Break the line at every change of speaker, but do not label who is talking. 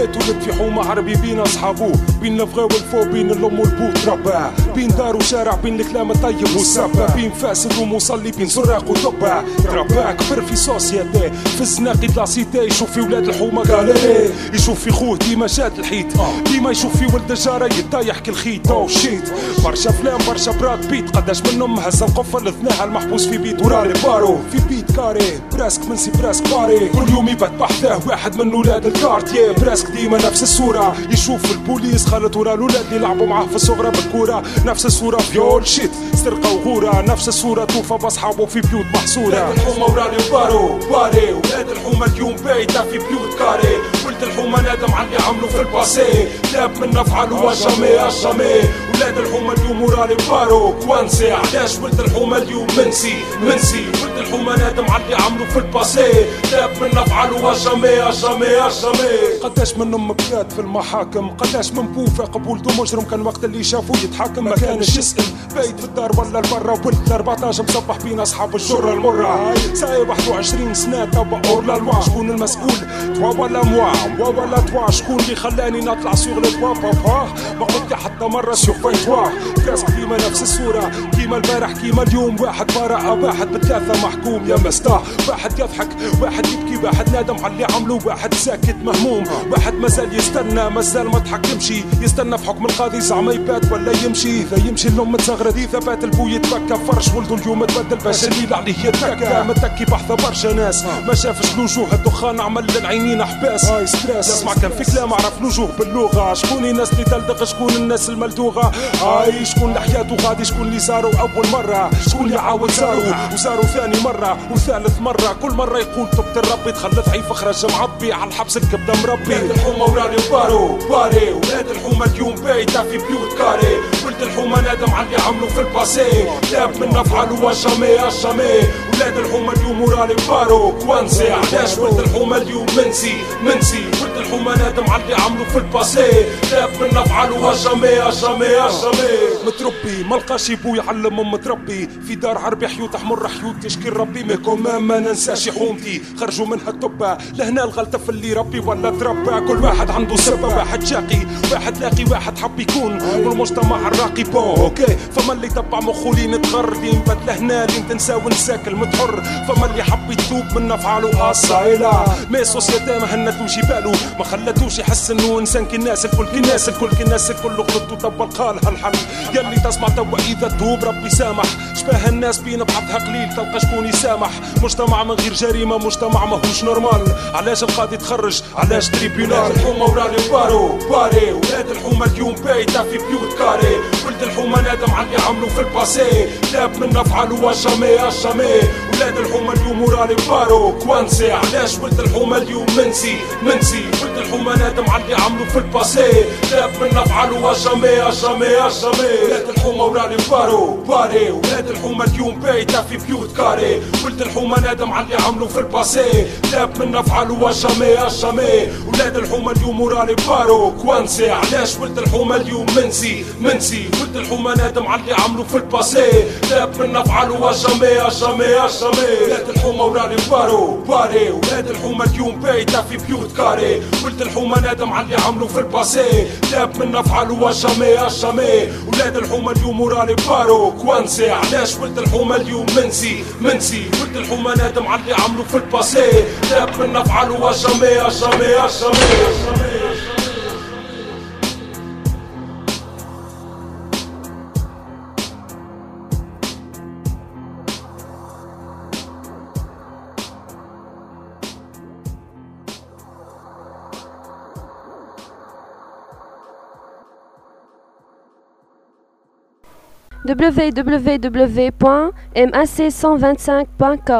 ولاد في حومة عربي بين أصحابو، بين الفغا والفو، بين الأم والبو تربى، بين دار وشارع، بين الكلام الطيب والسبة، بين فاسد ومصلي، بين سراق وطبة. تربى كبر في سوسيتي، في الزناقي لاسيتي، يشوف في ولاد الحومة قالي، يشوف في خوه ديما شاد الحيط، ديما يشوف في ولد الجارة يطيح كالخيط. او شيت برشا فلام برشا براد بيت، قداش منهم هزا القفل ثناها المحبوس في بيت ورالي بارو، في بيت كاري براسك منسي براسك باري، كل يوم يبات بحثه واحد من ولاد الكارتيه، براسك ديما نفس الصورة، يشوف البوليس خالط ورا الولاد اللي لعبوا معاه في الصغرى بالكورة، نفس الصورة فيول شيت سرقة وغورة، نفس الصورة توفى باصحابه في بيوت محصورة. ولاد الحومة ورالي بارو باري، ولاد الحومة اليوم بايتة في بيوت كاري، ولد الحومة نادم على اللي عملوا في الباسي، تاب من افعاله جامي جامي. ولاد الحومة اليوم ورالي بارو كوانسي، علاش ولد الحومة اليوم منسي ولد الحومة نادم على اللي عملوا في الباسي، تاب من افعاله جامي جامي. قداش منهم مبيات في المحاكم، قداش من بوفا قبولته مجرم، كان وقت اللي شافوه يتحاكم ما كانش يسأل، بايت في الدار ولا البرا، ولد 14 مصبح بين اصحاب الجرة المرة، سايب 21 سنة تبع اورلا الوا، شكون المسؤول؟ توا ولا موا ولا توا، شكون اللي خلاني نطلع سوغ لتوا بابا؟ ما قلت حتى مرة سوغ فايتوا، براسك ديما نفس الصورة، كيما البارح كيما اليوم، واحد براءة واحد بالثلاثة محكوم يا مستا، واحد يضحك واحد يبكي، واحد نادم على اللي عملو، واحد ساكت مهموم، واحد مازال يستنى مازال ما تحكمشي، يستنى في حكم القاضي زعما يبات ولا يمشي، إذا يمشي الأم متزغرد، إذا بات البو يتبكى، فرش ولده اليوم تبدل باش الليل عليه يتبكى، متكي بحث برشا ناس ما شافش الوجوه، الدخان عمل للعينين احباس، هاي ستريس، يسمع كان في كلام عرف الوجوه باللغة، شكون الناس اللي تلدغ، شكون الناس الملدوغة، هاي شكون اللي حياته غادي، شكون اللي زاروا أول مرة، شكون اللي عاود وزاروا ثاني مرة وثالث مرة، كل مرة يقول تبت الربي تخلف عيف خرج معبي، على الحبس الكبدة مربي. ولاد الحومة ورالي بارو باري، ولاد الحومة اليوم بايتة في بيوت كاري، ولد الحومة نادم على اللي عملوا في الباسي، تاب من افعاله جامي. ولاد الحومة اليوم ورالي بارو كوانسي، علاش ولد الحومة اليوم منسي ولد الحومة نادم على اللي عملوا في الباسي، تاب من افعاله جامي. متربي ملقاش بو يعلم متربي، في دار عربي حيوت حمر حيوت تشكي ربي، ما كمان ما ننساش حومتي خرجوا منها التبة، لهنا الغلطة في اللي ربي ولا تربى، كل واحد عنده سبب، واحد شاقي واحد لاقي واحد حب يكون، والمجتمع الراقي بو اوكي، فما اللي تبع مخو لين تغر، لين بدل هنا لين تنسى ونسى كلمة حر، فما اللي حب يتوب من افعاله اصايلة، ما السوسيتي ما هنتوش بالو، ما خلتوش يحس انه انسان كالناس الكل، كالناس الكل غلط وطبق قالها الحل، يلي تسمع توا اذا توب ربي سامح، شبه الناس بين بحثها قليل تلقى شكون يسامح، مجتمع من غير جريمة مجتمع ماهوش نورمال، علاش القاضي تخرج علاش تريبيونال. الحومة ورالي بارو باري، ولاد الحومة اليوم بايتة في بيوت كاري، ولد الحومة نادم على اللي عملوا في الباسي، تاب من افعاله جامي. ولاد الحومة اليوم ورالي بارو كوانسي، علاش ولد الحومة اليوم منسي ولد الحومة نادم على اللي عملوا في الباسي، تاب من افعاله جامي. ولاد الحومة ورالي بارو باري، ولاد الحومة اليوم بايتة في بيوت كاري، ولد الحومة نادم على اللي عملوا في الباسي، تاب من افعاله جامي. ولاد الحومة اليوم ورالي بارو كوانسي، علاش ولد الحومة اليوم منسي ولد الحومة نادم على اللي عملوا في الباسي، تاب من افعاله جامي. ولاد الحومة ورالي بارو باري، ولاد الحومة اليوم بايتة في بيوت كاري، ولد الحومة نادم على اللي عملوا في الباسي، تاب من افعاله جامي. ولاد الحومة اليوم ورالي بارو كوانسي، علاش ولد الحومة اليوم منسي ولد الحومة نادم على اللي عملوا في الباسي، تاب من افعاله جامي.
www.mac125.com